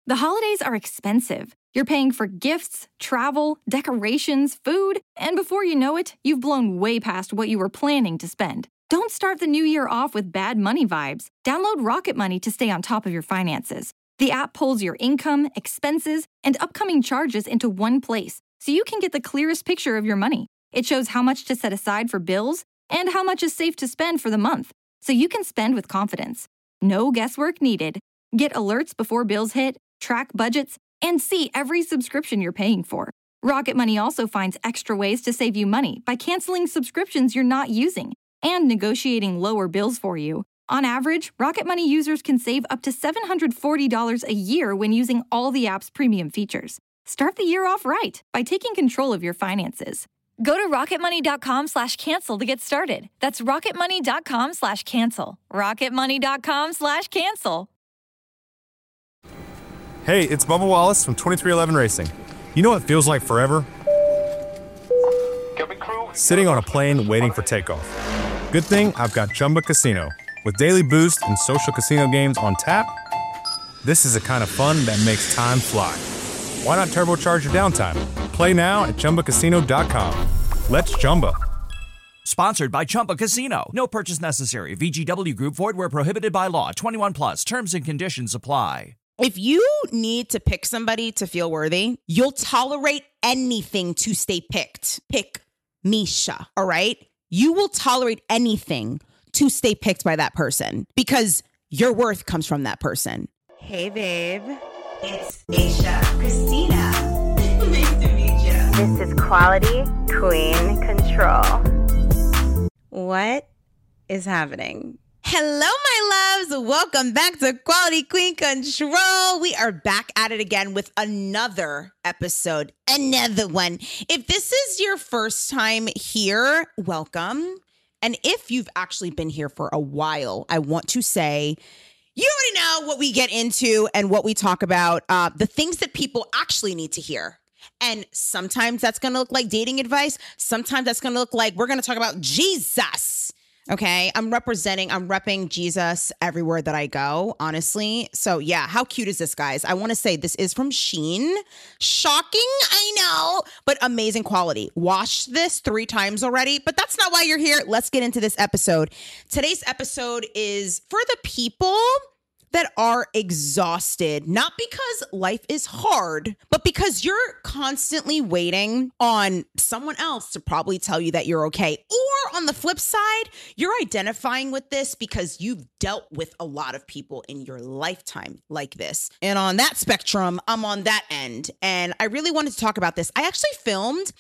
The holidays are expensive. You're paying for gifts, travel, decorations, food, and before you know it, you've blown way past what you were planning to spend. Don't start the new year off with bad money vibes. Download Rocket Money to stay on top of your finances. The app pulls your income, expenses, and upcoming charges into one place, so you can get the clearest picture of your money. It shows how much to set aside for bills and how much is safe to spend for the month, so you can spend with confidence. No guesswork needed. Get alerts before bills hit, track budgets, and see every subscription you're paying for. Rocket Money also finds extra ways to save you money by canceling subscriptions you're not using and negotiating lower bills for you. On average, Rocket Money users can save up to $740 a year when using all the app's premium features. Start the year off right by taking control of your finances. Go to rocketmoney.com/cancel to get started. That's rocketmoney.com/cancel. rocketmoney.com/cancel. Hey, it's Bubba Wallace from 2311 Racing. You know what feels like forever? Sitting on a plane waiting for takeoff. Good thing I've got Chumba Casino. With daily boost and social casino games on tap, this is the kind of fun that makes time fly. Why not turbocharge your downtime? Play now at ChumbaCasino.com. Let's Chumba. Sponsored by Chumba Casino. No purchase necessary. VGW Group. Void where prohibited by law. 21 plus. Terms and conditions apply. If you need to pick somebody to feel worthy, you'll tolerate anything to stay picked. Pick Misha, all right? You will tolerate anything to stay picked by that person because your worth comes from that person. Hey, babe. It's Misha Christina. Nice to meet you. This is Quality Queen Control. What is happening? Hello, my loves. Welcome back to Quality Queen Control. We are back at it again with another episode, another one. If this is your first time here, welcome. And if you've actually been here for a while, I want to say, you already know what we get into and what we talk about, the things that people actually need to hear. And sometimes that's going to look like dating advice. Sometimes that's going to look like we're going to talk about Jesus. Okay, I'm repping Jesus everywhere that I go, honestly. So yeah, how cute is this, guys? I want to say this is from Shein. Shocking, I know, but amazing quality. Washed this 3 times already, but that's not why you're here. Let's get into this episode. Today's episode is for the people that are exhausted, not because life is hard, but because you're constantly waiting on someone else to probably tell you that you're okay. Or on the flip side, you're identifying with this because you've dealt with a lot of people in your lifetime like this. And on that spectrum, I'm on that end. And I really wanted to talk about this. I actually filmed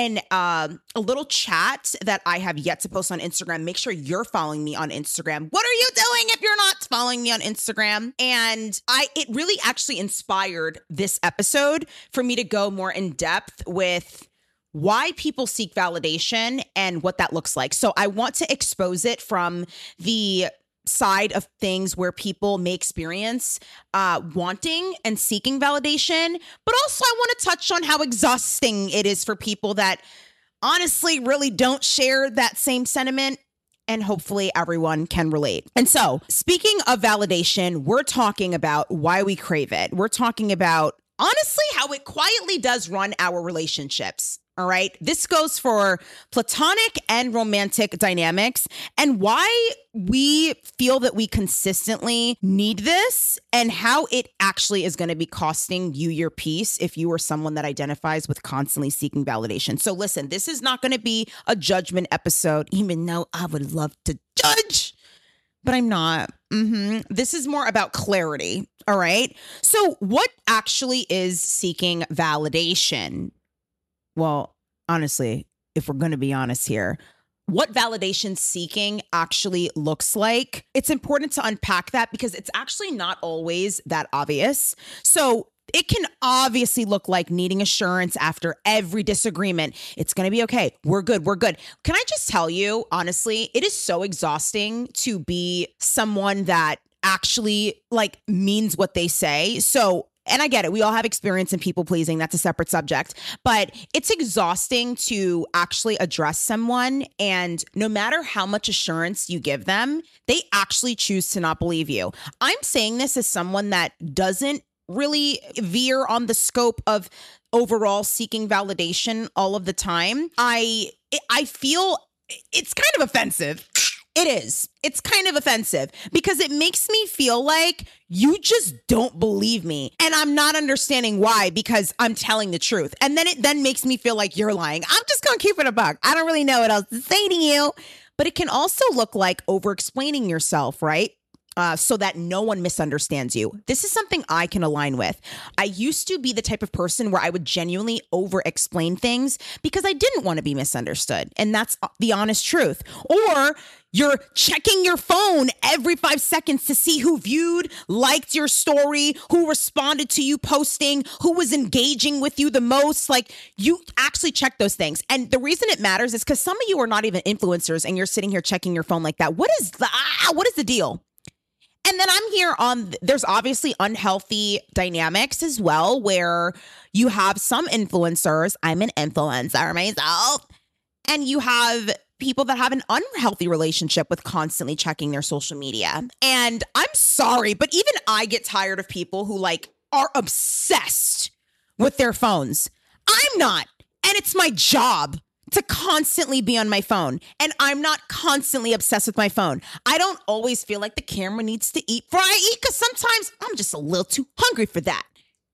a little chat that I have yet to post on Instagram. Make sure you're following me on Instagram. What are you doing if you're not following me on Instagram? And it really actually inspired this episode for me to go more in depth with why people seek validation and what that looks like. So I want to expose it from the side of things where people may experience wanting and seeking validation, but also I want to touch on how exhausting it is for people that honestly really don't share that same sentiment. And hopefully everyone can relate. And so, speaking of validation, we're talking about why we crave it. We're talking about, honestly, how it quietly does run our relationships. All right. This goes for platonic and romantic dynamics and why we feel that we consistently need this and how it actually is going to be costing you your peace if you are someone that identifies with constantly seeking validation. So listen, this is not going to be a judgment episode, even though I would love to judge, but I'm not. This is more about clarity. All right. So what actually is seeking validation? Well, honestly, if we're going to be honest here, what validation seeking actually looks like, it's important to unpack that because it's actually not always that obvious. So it can obviously look like needing assurance after every disagreement. It's going to be okay. We're good. We're good. Can I just tell you, honestly, it is so exhausting to be someone that actually means what they say. So and I get it. We all have experience in people pleasing. That's a separate subject. But it's exhausting to actually address someone. And no matter how much assurance you give them, they actually choose to not believe you. I'm saying this as someone that doesn't really veer on the scope of overall seeking validation all of the time. I feel it's kind of offensive. It is. It's kind of offensive because it makes me feel like you just don't believe me. And I'm not understanding why, because I'm telling the truth. And then it then makes me feel like you're lying. I'm just going to keep it a buck. I don't really know what else to say to you. But it can also look like over-explaining yourself, right? So that no one misunderstands you. This is something I can align with. I used to be the type of person where I would genuinely over-explain things because I didn't want to be misunderstood. And that's the honest truth. Or you're checking your phone every 5 seconds to see who viewed, liked your story, who responded to you posting, who was engaging with you the most. Like, you actually check those things. And the reason it matters is because some of you are not even influencers and you're sitting here checking your phone like that. What is the deal? And then I'm here there's obviously unhealthy dynamics as well, where you have some influencers. I'm an influencer myself. And you have people that have an unhealthy relationship with constantly checking their social media. And I'm sorry, but even I get tired of people who are obsessed with their phones. I'm not. And it's my job to constantly be on my phone. And I'm not constantly obsessed with my phone. I don't always feel like the camera needs to eat before I eat because sometimes I'm just a little too hungry for that.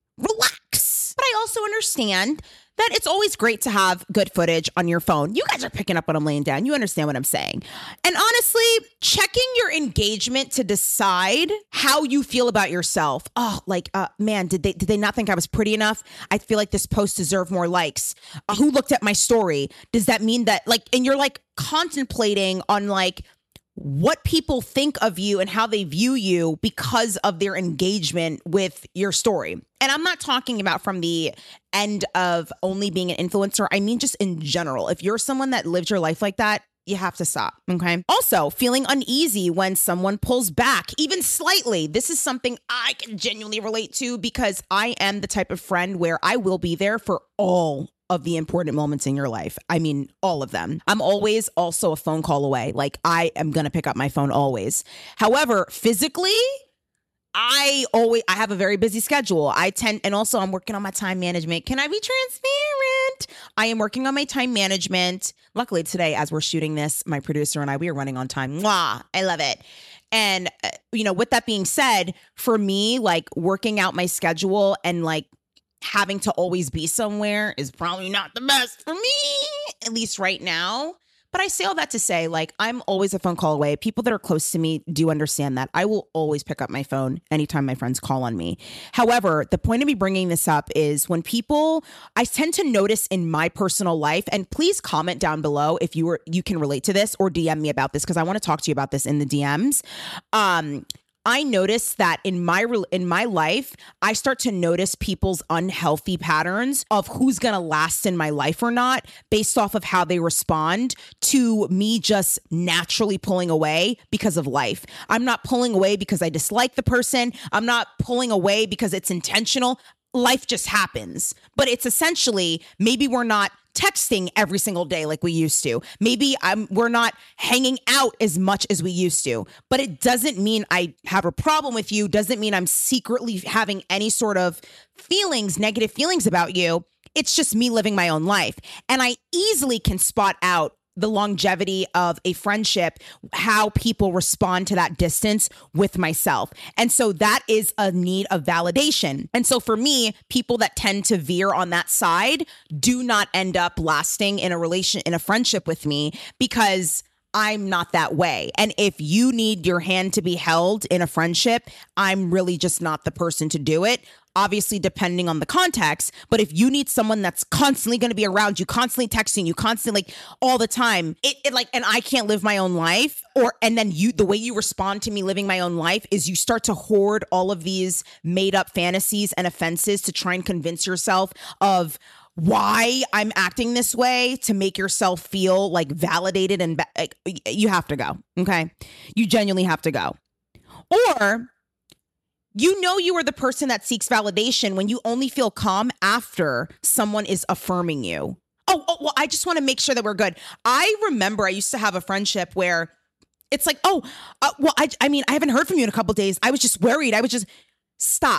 Relax. But I also understand that it's always great to have good footage on your phone. You guys are picking up what I'm laying down. You understand what I'm saying. And honestly, checking your engagement to decide how you feel about yourself. Oh, man, did they not think I was pretty enough? I feel like this post deserved more likes. Who looked at my story? Does that mean that and you're contemplating on what people think of you and how they view you because of their engagement with your story. And I'm not talking about from the end of only being an influencer. I mean, just in general, if you're someone that lives your life like that, you have to stop. Okay. Also, feeling uneasy when someone pulls back, even slightly. This is something I can genuinely relate to because I am the type of friend where I will be there for all of the important moments in your life. I mean, all of them. I'm always also a phone call away. I am going to pick up my phone always. However, physically, I have a very busy schedule. And also I'm working on my time management. Can I be transparent? I am working on my time management. Luckily today, as we're shooting this, my producer and we are running on time. Mwah, I love it. And, with that being said, for me, working out my schedule and having to always be somewhere is probably not the best for me, at least right now. But I say all that to say, I'm always a phone call away. People that are close to me do understand that. I will always pick up my phone anytime my friends call on me. However, the point of me bringing this up is when I tend to notice in my personal life, and please comment down below if you can relate to this or DM me about this, because I want to talk to you about this in the DMs. I notice that in my life, I start to notice people's unhealthy patterns of who's going to last in my life or not based off of how they respond to me just naturally pulling away because of life. I'm not pulling away because I dislike the person. I'm not pulling away because it's intentional. Life just happens. But it's essentially, maybe we're not texting every single day like we used to. Maybe we're not hanging out as much as we used to. But it doesn't mean I have a problem with you. Doesn't mean I'm secretly having any sort of negative feelings about you. It's just me living my own life. And I easily can spot out the longevity of a friendship, how people respond to that distance with myself. And so that is a need of validation. And so for me, people that tend to veer on that side do not end up lasting in a friendship with me because I'm not that way. And if you need your hand to be held in a friendship, I'm really just not the person to do it. Obviously, depending on the context, but if you need someone that's constantly going to be around you, constantly texting you, constantly all the time, and I can't live my own life, and then the way you respond to me living my own life is you start to hoard all of these made up fantasies and offenses to try and convince yourself of why I'm acting this way to make yourself feel validated and you have to go. Okay. You genuinely have to go. Or you are the person that seeks validation when you only feel calm after someone is affirming you. Well, I just want to make sure that we're good. I remember I used to have a friendship where it's I haven't heard from you in a couple of days. I was just worried. I was just stop.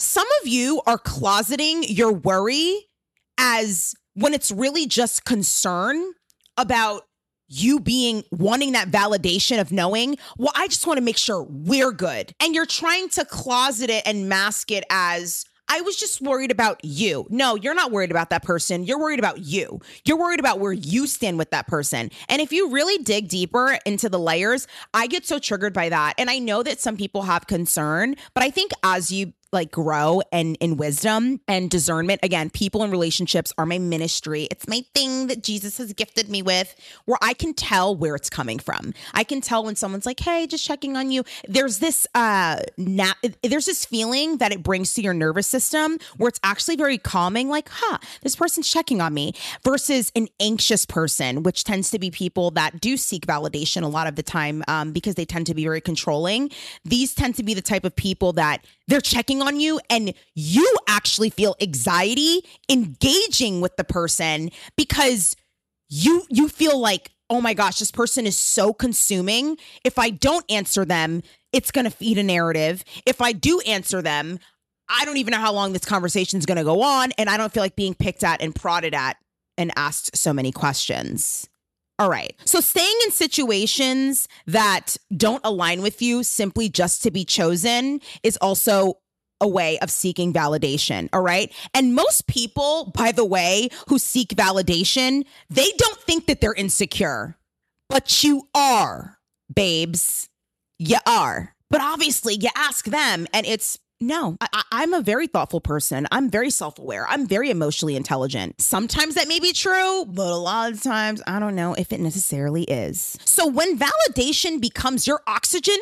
some of you are closeting your worry as when it's really just concern about you wanting that validation of knowing, well, I just want to make sure we're good. And you're trying to closet it and mask it as, I was just worried about you. No, you're not worried about that person. You're worried about you. You're worried about where you stand with that person. And if you really dig deeper into the layers, I get so triggered by that. And I know that some people have concern, but I think as you grow and in wisdom and discernment, again, people and relationships are my ministry. It's my thing that Jesus has gifted me with, where I can tell where it's coming from. I can tell when someone's like, hey, just checking on you. There's this there's this feeling that it brings to your nervous system where it's actually very calming, like, this person's checking on me, versus an anxious person, which tends to be people that do seek validation a lot of the time because they tend to be very controlling. These tend to be the type of people that they're checking on you and you actually feel anxiety engaging with the person because you feel like, oh my gosh, this person is so consuming. If I don't answer them, it's going to feed a narrative. If I do answer them, I don't even know how long this conversation is going to go on. And I don't feel like being picked at and prodded at and asked so many questions. All right. So staying in situations that don't align with you simply just to be chosen is also a way of seeking validation. All right. And most people, by the way, who seek validation, they don't think that they're insecure, but you are, babes. You are. But obviously you ask them and it's, no, I'm a very thoughtful person. I'm very self-aware. I'm very emotionally intelligent. Sometimes that may be true, but a lot of times I don't know if it necessarily is. So when validation becomes your oxygen,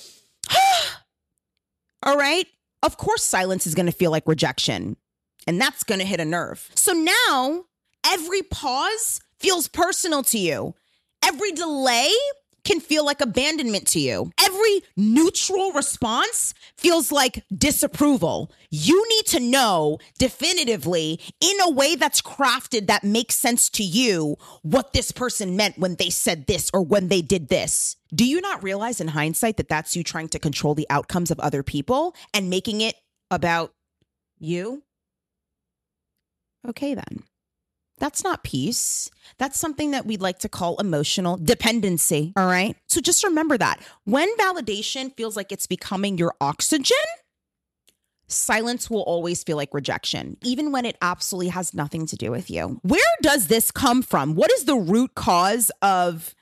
all right, of course silence is going to feel like rejection, and that's going to hit a nerve. So now every pause feels personal to you. Every delay can feel like abandonment to you. Every neutral response feels like disapproval. You need to know definitively, in a way that's crafted that makes sense to you, what this person meant when they said this or when they did this. Do you not realize in hindsight that that's you trying to control the outcomes of other people and making it about you? Okay, then. That's not peace. That's something that we'd like to call emotional dependency. All right. So just remember that when validation feels like it's becoming your oxygen, silence will always feel like rejection, even when it absolutely has nothing to do with you. Where does this come from? What is the root cause of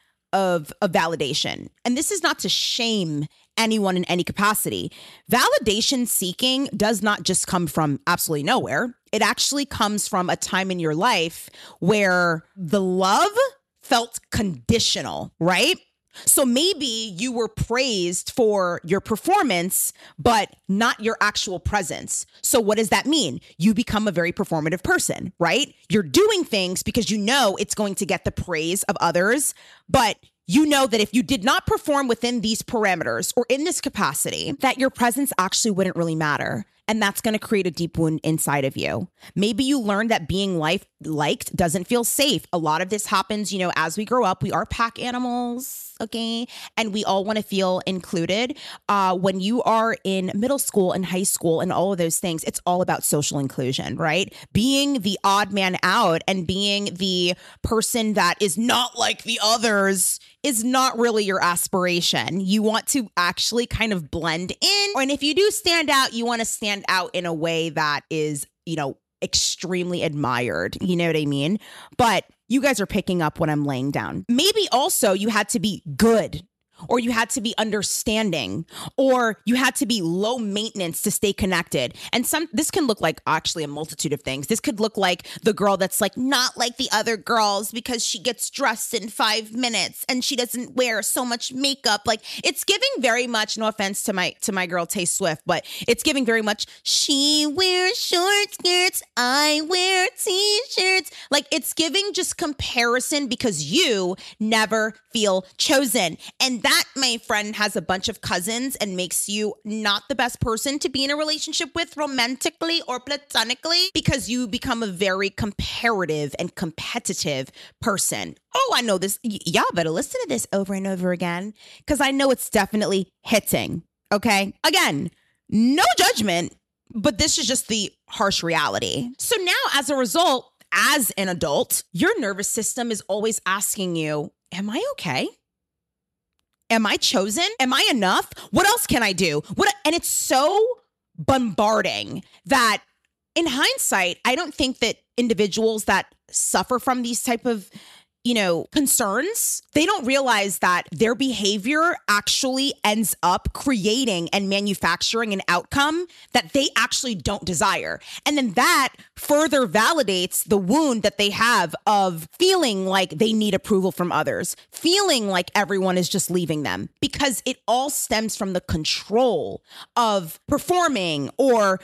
validation? And this is not to shame anyone in any capacity. Validation seeking does not just come from absolutely nowhere. It actually comes from a time in your life where the love felt conditional, right? So maybe you were praised for your performance, but not your actual presence. So what does that mean? You become a very performative person, right? You're doing things because you know it's going to get the praise of others, but you know that if you did not perform within these parameters or in this capacity, that your presence actually wouldn't really matter. And that's going to create a deep wound inside of you. Maybe you learned that being liked doesn't feel safe. A lot of this happens, as we grow up, we are pack animals, okay? And we all want to feel included. When you are in middle school and high school and all of those things, it's all about social inclusion, right? Being the odd man out and being the person that is not like the others is not really your aspiration. You want to actually kind of blend in. And if you do stand out, you want to stand out in a way that is, extremely admired. You know what I mean? But you guys are picking up what I'm laying down. Maybe also you had to be good, or you had to be understanding, or you had to be low maintenance to stay connected. And this can look like actually a multitude of things. This could look like the girl that's like not like the other girls because she gets dressed in 5 minutes and she doesn't wear so much makeup. Like, it's giving very much, no offense to my girl Tay Swift, but it's giving very much, she wears short skirts, I wear t-shirts. Like, it's giving just comparison because you never feel chosen. And that, my friend, has a bunch of cousins and makes you not the best person to be in a relationship with romantically or platonically, because you become a very comparative and competitive person. Oh, I know this. Y'all better listen to this over and over again, because I know it's definitely hitting. Okay. Again, no judgment, But this is just the harsh reality. So now as a result, as an adult, your nervous system is always asking you, am I okay? Am I chosen? Am I enough? What else can I do? And it's so bombarding that in hindsight, I don't think that individuals that suffer from these type of concerns, they don't realize that their behavior actually ends up creating and manufacturing an outcome that they actually don't desire. And then that further validates the wound that they have of feeling like they need approval from others, feeling like everyone is just leaving them, because it all stems from the control of performing or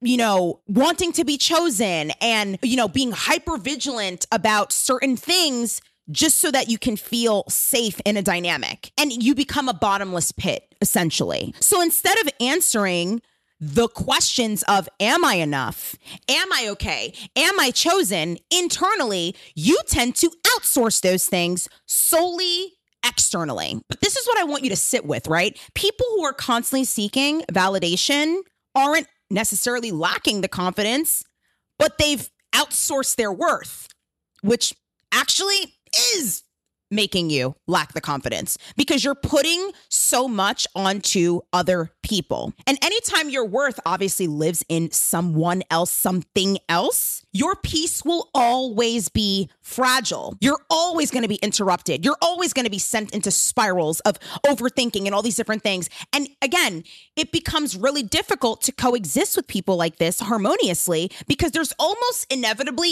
wanting to be chosen and, being hyper vigilant about certain things just so that you can feel safe in a dynamic. And you become a bottomless pit, essentially. So instead of answering the questions of, am I enough? Am I okay? Am I chosen? Internally, you tend to outsource those things solely externally. But this is what I want you to sit with, right? People who are constantly seeking validation aren't necessarily lacking the confidence, but they've outsourced their worth, which actually is making you lack the confidence because you're putting so much onto other people. And anytime your worth obviously lives in someone else, something else, your peace will always be fragile. You're always going to be interrupted. You're always going to be sent into spirals of overthinking and all these different things. And again, it becomes really difficult to coexist with people like this harmoniously because there's almost inevitably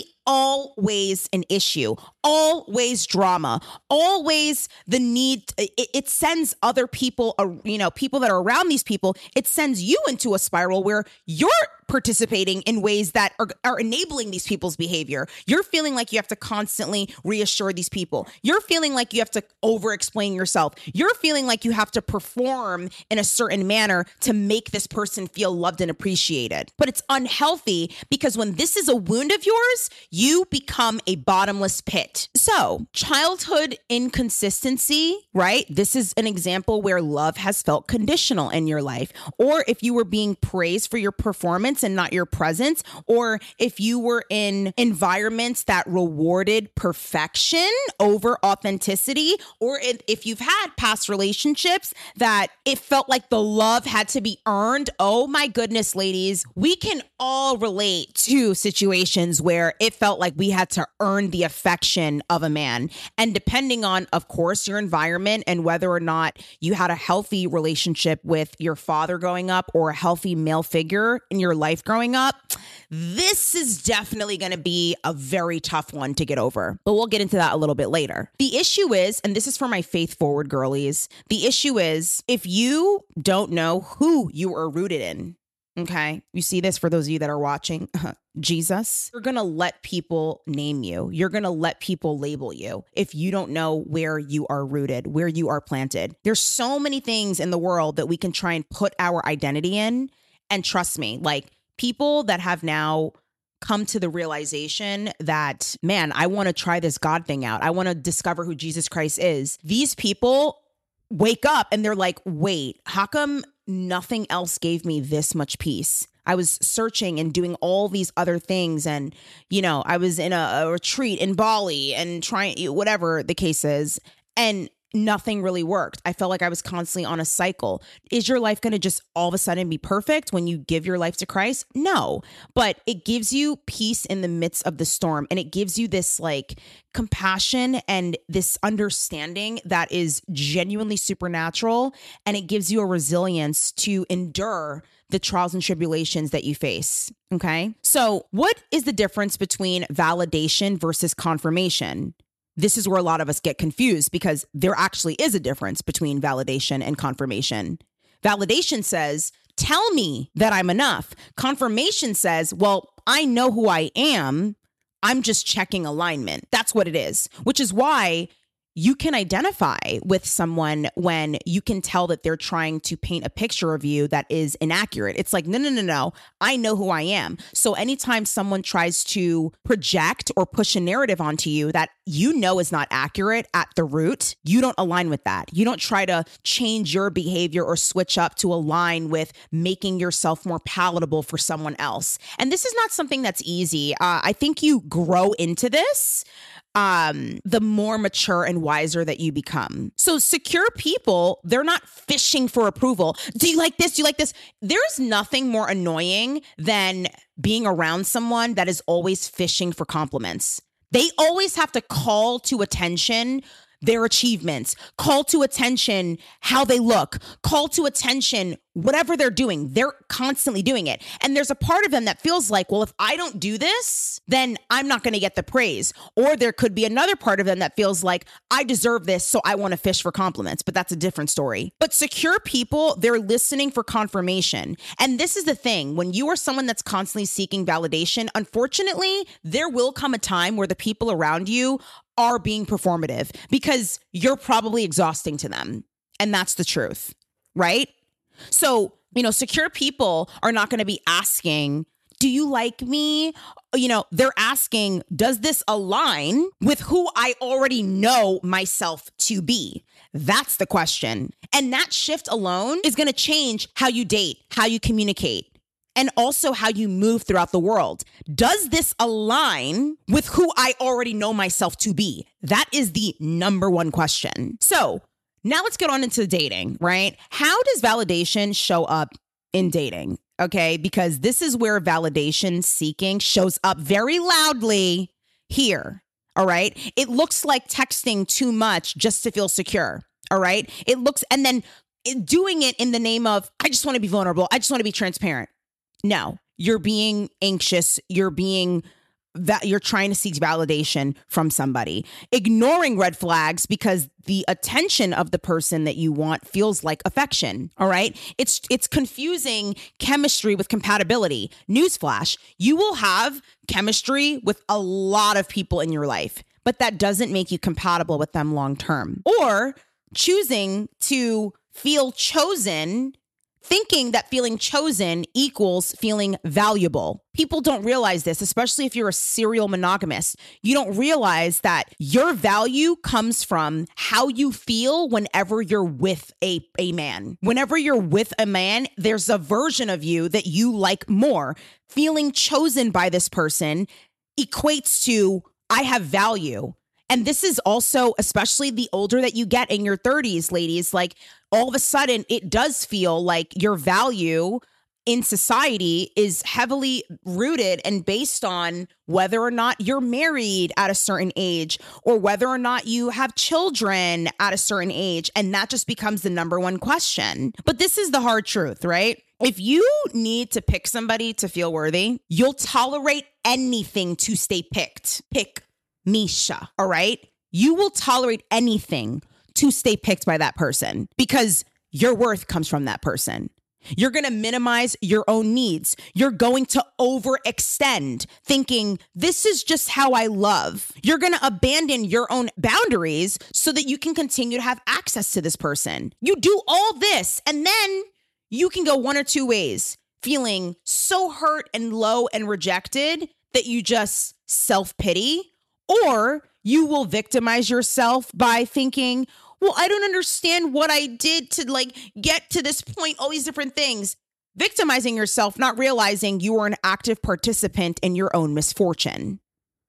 always an issue, always drama, always the need. It sends other people, people that are around these people, it sends you into a spiral where you're participating in ways that are enabling these people's behavior. You're feeling like you have to constantly reassure these people. You're feeling like you have to over-explain yourself. You're feeling like you have to perform in a certain manner to make this person feel loved and appreciated. But it's unhealthy because when this is a wound of yours, you become a bottomless pit. So, childhood inconsistency, right? This is an example where love has felt conditional in your life. Or if you were being praised for your performance and not your presence, or if you were in environments that rewarded perfection over authenticity, or if you've had past relationships that it felt like the love had to be earned. Oh my goodness, ladies, we can all relate to situations where it felt like we had to earn the affection of a man. And depending on, of course, your environment and whether or not you had a healthy relationship with your father growing up or a healthy male figure in your life growing up, this is definitely going to be a very tough one to get over. But we'll get into that a little bit later. The issue is, and this is for my faith forward girlies, the issue is if you don't know who you are rooted in, okay, you see this for those of you that are watching, Jesus, you're going to let people name you. You're going to let people label you if you don't know where you are rooted, where you are planted. There's so many things in the world that we can try and put our identity in. And trust me, like people that have now come to the realization that, man, I want to try this God thing out. I want to discover who Jesus Christ is. These people wake up and they're like, wait, how come nothing else gave me this much peace? I was searching and doing all these other things. And, I was in a retreat in Bali and trying, whatever the case is. And nothing really worked. I felt like I was constantly on a cycle. Is your life going to just all of a sudden be perfect when you give your life to Christ? No, but it gives you peace in the midst of the storm. And it gives you this like compassion and this understanding that is genuinely supernatural. And it gives you a resilience to endure the trials and tribulations that you face. Okay. So what is the difference between validation versus confirmation? This is where a lot of us get confused because there actually is a difference between validation and confirmation. Validation says, tell me that I'm enough. Confirmation says, well, I know who I am. I'm just checking alignment. That's what it is, which is why you can identify with someone when you can tell that they're trying to paint a picture of you that is inaccurate. It's like, no. I know who I am. So anytime someone tries to project or push a narrative onto you that you know is not accurate at the root, you don't align with that. You don't try to change your behavior or switch up to align with making yourself more palatable for someone else. And this is not something that's easy. I think you grow into this the more mature and wiser that you become. So secure people, they're not fishing for approval. Do you like this? Do you like this? There's nothing more annoying than being around someone that is always fishing for compliments. They always have to call to attention their achievements, call to attention how they look, call to attention whatever they're doing. They're constantly doing it. And there's a part of them that feels like, well, if I don't do this, then I'm not going to get the praise. Or there could be another part of them that feels like I deserve this, so I want to fish for compliments. But that's a different story. But secure people, they're listening for confirmation. And this is the thing. When you are someone that's constantly seeking validation, unfortunately, there will come a time where the people around you are being performative because you're probably exhausting to them. And that's the truth, right? So, secure people are not going to be asking, do you like me? They're asking, does this align with who I already know myself to be? That's the question. And that shift alone is going to change how you date, how you communicate, and also how you move throughout the world. Does this align with who I already know myself to be? That is the number one question. So now let's get on into dating, right? How does validation show up in dating? Okay, because this is where validation seeking shows up very loudly here. All right. It looks like texting too much just to feel secure. All right. And then doing it in the name of, I just want to be vulnerable. I just want to be transparent. No, you're being anxious. You're trying to seek validation from somebody, ignoring red flags because the attention of the person that you want feels like affection. All right. It's confusing chemistry with compatibility. Newsflash, you will have chemistry with a lot of people in your life, but that doesn't make you compatible with them long term. Or choosing to feel chosen, thinking that feeling chosen equals feeling valuable. People don't realize this, especially if you're a serial monogamist. You don't realize that your value comes from how you feel whenever you're with a man. Whenever you're with a man, there's a version of you that you like more. Feeling chosen by this person equates to, I have value. And this is also, especially the older that you get in your 30s, ladies, like all of a sudden it does feel like your value in society is heavily rooted and based on whether or not you're married at a certain age or whether or not you have children at a certain age. And that just becomes the number one question. But this is the hard truth, right? If you need to pick somebody to feel worthy, you'll tolerate anything to stay picked. Pick Misha, all right? You will tolerate anything to stay picked by that person because your worth comes from that person. You're going to minimize your own needs. You're going to overextend, thinking this is just how I love. You're going to abandon your own boundaries so that you can continue to have access to this person. You do all this, and then you can go one or two ways, feeling so hurt and low and rejected that you just self-pity. Or you will victimize yourself by thinking, well, I don't understand what I did to get to this point, all these different things. Victimizing yourself, not realizing you are an active participant in your own misfortune.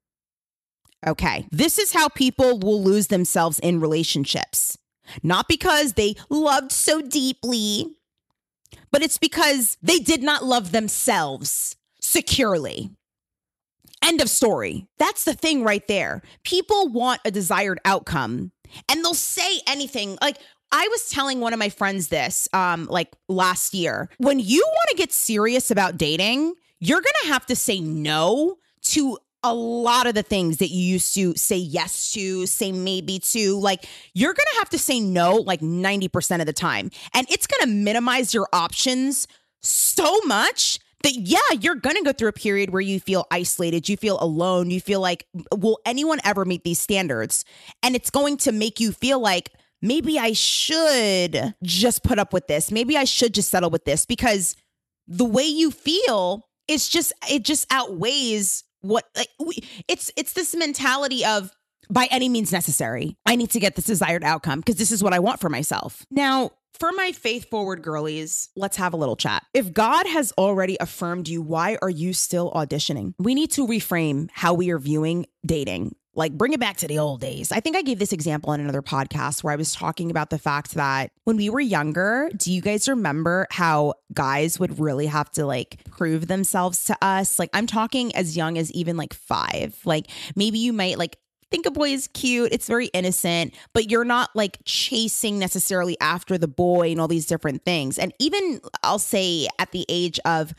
Okay, this is how people will lose themselves in relationships. Not because they loved so deeply, but it's because they did not love themselves securely. End of story. That's the thing right there. People want a desired outcome and they'll say anything. Like I was telling one of my friends this last year. When you want to get serious about dating, you're going to have to say no to a lot of the things that you used to say yes to, say maybe to. Like you're going to have to say no like 90% of the time. And it's going to minimize your options so much that, yeah, you're going to go through a period where you feel isolated, you feel alone, you feel like, will anyone ever meet these standards? And it's going to make you feel like, maybe I should just put up with this. Maybe I should just settle with this, because the way you feel it just outweighs what, like, it's this mentality of, by any means necessary, I need to get this desired outcome because this is what I want for myself. Now, for my faith forward girlies, let's have a little chat. If God has already affirmed you, why are you still auditioning? We need to reframe how we are viewing dating. Like, bring it back to the old days. I think I gave this example in another podcast where I was talking about the fact that when we were younger, do you guys remember how guys would really have to like prove themselves to us? Like, I'm talking as young as even like 5. Like, maybe you might like think a boy is cute. It's very innocent, but you're not like chasing necessarily after the boy and all these different things. And even I'll say at the age of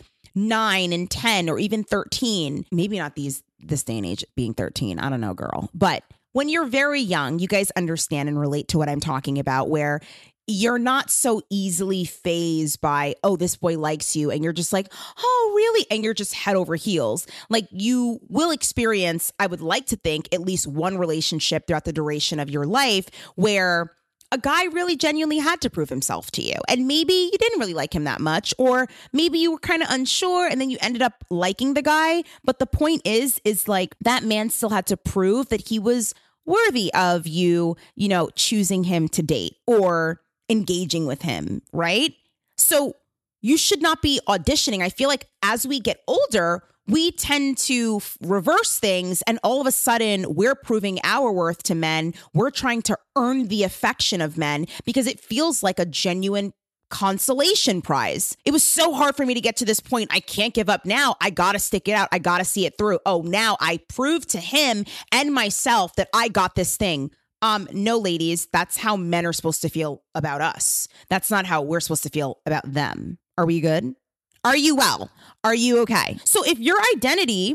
9 and 10 or even 13, maybe not this day and age being 13. I don't know, girl. But when you're very young, you guys understand and relate to what I'm talking about, where you're not so easily fazed by, oh, this boy likes you. And you're just like, oh, really? And you're just head over heels. Like, you will experience, I would like to think, at least one relationship throughout the duration of your life where a guy really genuinely had to prove himself to you. And maybe you didn't really like him that much, or maybe you were kind of unsure and then you ended up liking the guy. But the point is like that man still had to prove that he was worthy of you, choosing him to date or engaging with him, right? So you should not be auditioning. I feel like as we get older, we tend to reverse things, and all of a sudden we're proving our worth to men. We're trying to earn the affection of men because it feels like a genuine consolation prize. It was so hard for me to get to this point. I can't give up now. I got to stick it out. I got to see it through. Oh, now I proved to him and myself that I got this thing. No, ladies, that's how men are supposed to feel about us. That's not how we're supposed to feel about them. Are we good? Are you well? Are you okay? So if your identity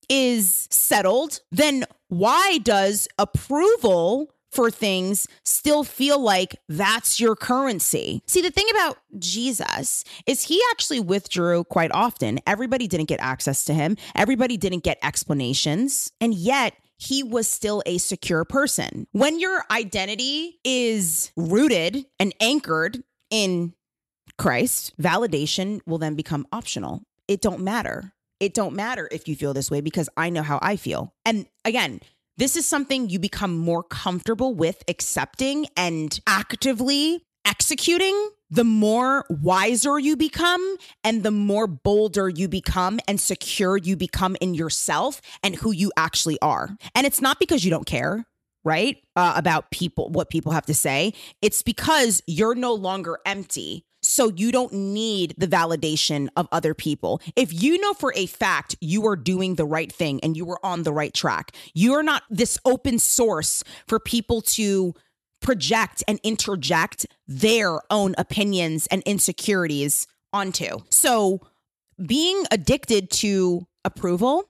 is settled, then why does approval for things still feel like that's your currency? See, the thing about Jesus is he actually withdrew quite often. Everybody didn't get access to him. Everybody didn't get explanations. And yet he was still a secure person. When your identity is rooted and anchored in Christ, validation will then become optional. It don't matter. It don't matter if you feel this way because I know how I feel. And again, this is something you become more comfortable with accepting and actively executing, the more wiser you become and the more bolder you become and secure you become in yourself and who you actually are. And it's not because you don't care, right? About people, what people have to say. It's because you're no longer empty. So you don't need the validation of other people. If you know for a fact you are doing the right thing and you are on the right track, you're not this open source for people to project and interject their own opinions and insecurities onto. So being addicted to approval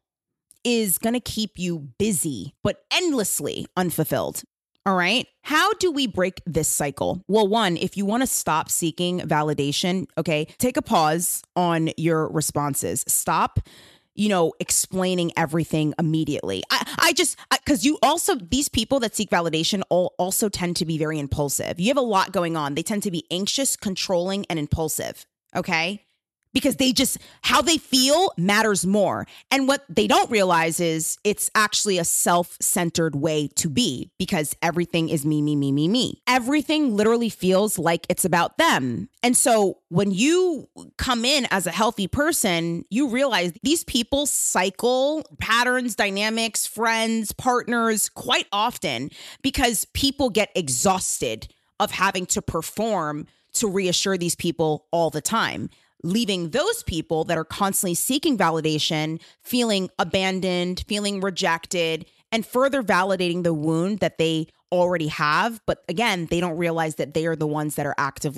is going to keep you busy, but endlessly unfulfilled. All right. How do we break this cycle? Well, one, if you want to stop seeking validation, okay, take a pause on your responses. Stop, explaining everything immediately. Because these people that seek validation also tend to be very impulsive. You have a lot going on. They tend to be anxious, controlling, and impulsive. Okay. Because how they feel matters more. And what they don't realize is it's actually a self-centered way to be because everything is me, me, me, me, me. Everything literally feels like it's about them. And so when you come in as a healthy person, you realize these people cycle patterns, dynamics, friends, partners quite often because people get exhausted of having to perform to reassure these people all the time, leaving those people that are constantly seeking validation, feeling abandoned, feeling rejected, and further validating the wound that they already have. But again, they don't realize that they are the ones that are actively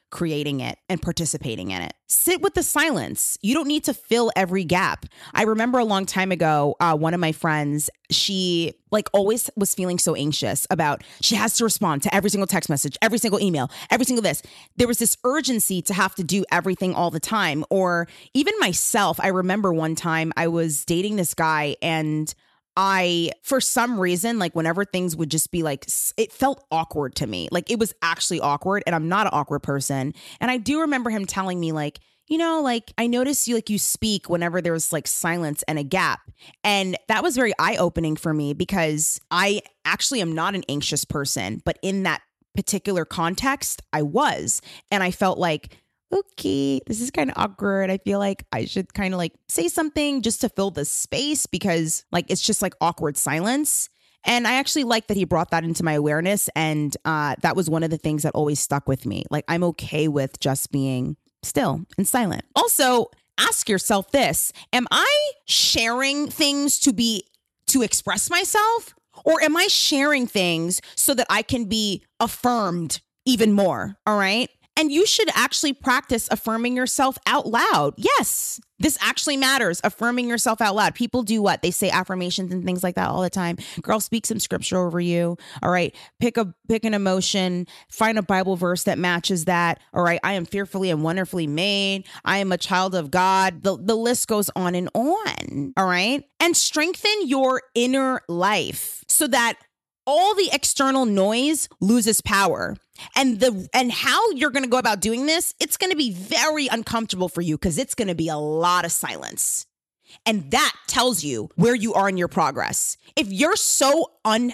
creating it and participating in it. Sit with the silence. You don't need to fill every gap. I remember a long time ago, one of my friends, she always was feeling so anxious about she has to respond to every single text message, every single email, every single this. There was this urgency to have to do everything all the time. Or even myself, I remember one time I was dating this guy and for some reason, whenever things would just be it felt awkward to me. It was actually awkward, and I'm not an awkward person. And I do remember him telling me I notice you speak whenever there's silence and a gap. And that was very eye-opening for me because I actually am not an anxious person, but in that particular context, I was. And I felt okay, this is kind of awkward. I feel like I should kind of say something just to fill the space because it's just awkward silence. And I actually like that he brought that into my awareness. And that was one of the things that always stuck with me. I'm okay with just being still and silent. Also, ask yourself this. Am I sharing things to express myself? Or am I sharing things so that I can be affirmed even more? All right. And you should actually practice affirming yourself out loud. Yes, this actually matters. Affirming yourself out loud. People do what? They say affirmations and things like that all the time. Girl, speak some scripture over you. All right. Pick an emotion. Find a Bible verse that matches that. All right. I am fearfully and wonderfully made. I am a child of God. The list goes on and on. All right. And strengthen your inner life so that all the external noise loses power. And how you're going to go about doing this, it's going to be very uncomfortable for you because it's going to be a lot of silence. And that tells you where you are in your progress. If you're so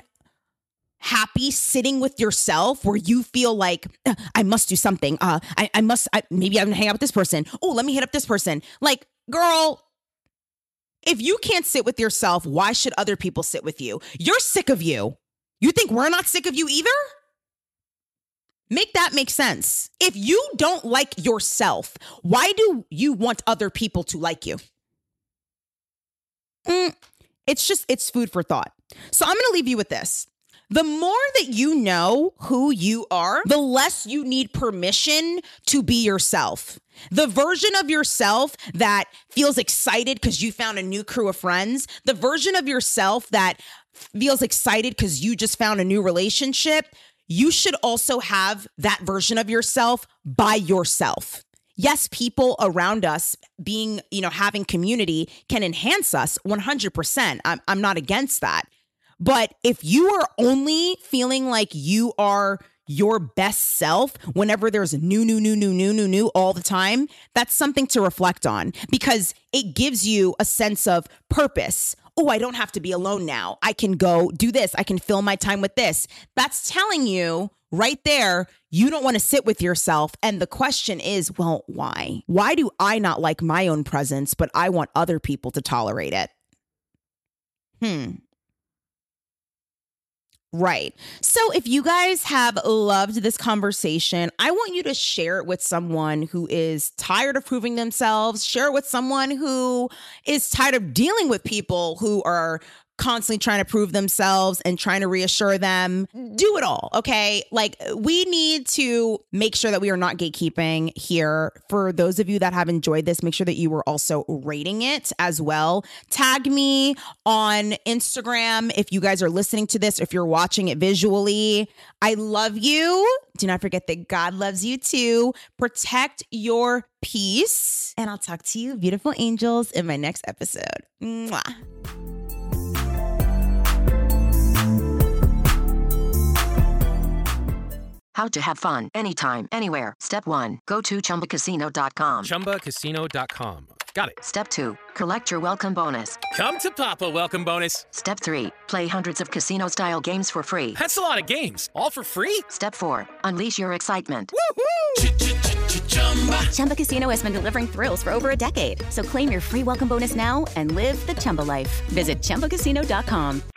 unhappy sitting with yourself where you feel I must do something. Maybe I'm going to hang out with this person. Oh, let me hit up this person. Girl, if you can't sit with yourself, why should other people sit with you? You're sick of you. You think we're not sick of you either? Make that make sense. If you don't like yourself, why do you want other people to like you? It's food for thought. So I'm going to leave you with this. The more that you know who you are, the less you need permission to be yourself. The version of yourself that feels excited because you found a new crew of friends, the version of yourself that feels excited because you just found a new relationship, you should also have that version of yourself by yourself. Yes, people around us being, having community can enhance us 100%. I'm not against that. But if you are only feeling like you are your best self whenever there's new all the time, that's something to reflect on because it gives you a sense of purpose. Oh, I don't have to be alone now. I can go do this. I can fill my time with this. That's telling you right there, you don't want to sit with yourself. And the question is, well, why? Why do I not like my own presence, but I want other people to tolerate it? Right. So if you guys have loved this conversation, I want you to share it with someone who is tired of proving themselves. Share it with someone who is tired of dealing with people who are constantly trying to prove themselves and trying to reassure them. Do it all, okay? We need to make sure that we are not gatekeeping here. For those of you that have enjoyed this, make sure that you are also rating it as well. Tag me on Instagram if you guys are listening to this, if you're watching it visually. I love you. Do not forget that God loves you too. Protect your peace. And I'll talk to you, beautiful angels, in my next episode. Mwah. How to have fun anytime, anywhere. Step 1. Go to ChumbaCasino.com. ChumbaCasino.com. Got it. Step 2. Collect your welcome bonus. Come to Papa welcome bonus. Step 3. Play hundreds of casino-style games for free. That's a lot of games. All for free? Step 4. Unleash your excitement. Woohoo! Chumba Casino has been delivering thrills for over a decade. So claim your free welcome bonus now and live the Chumba life. Visit ChumbaCasino.com.